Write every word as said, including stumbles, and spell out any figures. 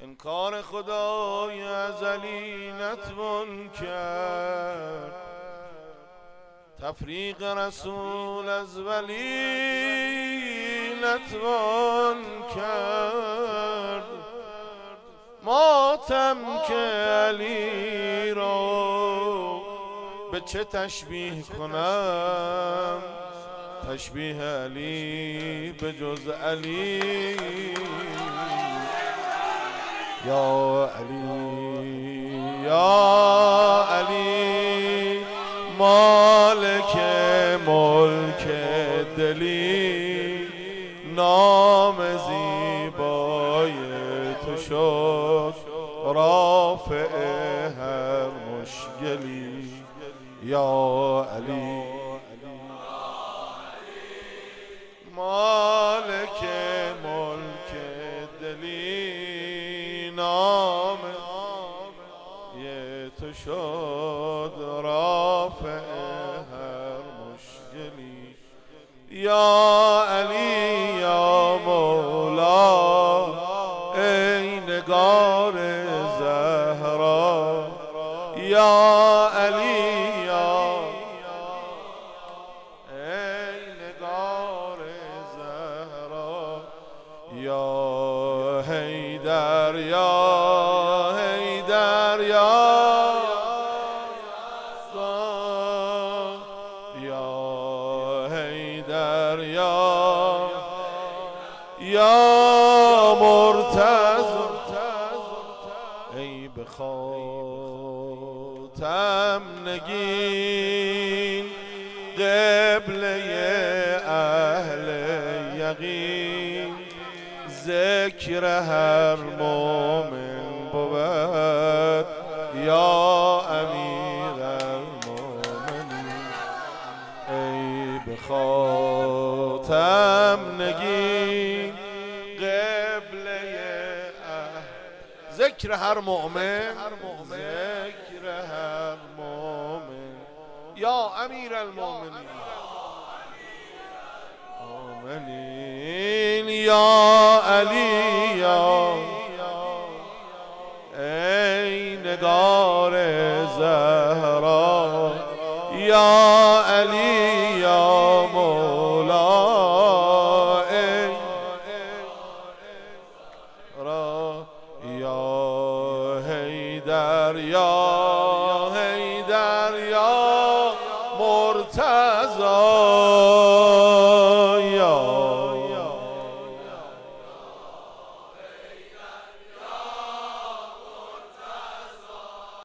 انکار خدای ازلی نتوان کرد، تفریق رسول از ولی نتوان کرد. ماتم که علی را به چه تشبیه کنم، تشبیه علی به جز علی. یا علی یا علی مالک ملک دلی، نام زیبای تو شد رافع هر مشکلی. یا علی مالک ملک دلی، نام یه تو شد رافع هر مشکلی. یا علی یا مولا ای نگار زهرا، یا علی یا ای نگار زهرا، یا حیدر یا حیدر یا یا حیدر یا یا مرتضی، ای به خاتم نگین قبله اهل یقین. ذکر هر مومن بود یا امیر المومنین، ای به خاتم نگین قبله اهل. ذکر هر مومن ذکر هر مومن یا امیر المومنین آمنین. یا علی یا ای نگار زهرا، یا علی یا مولا ای را، یا حیدر یا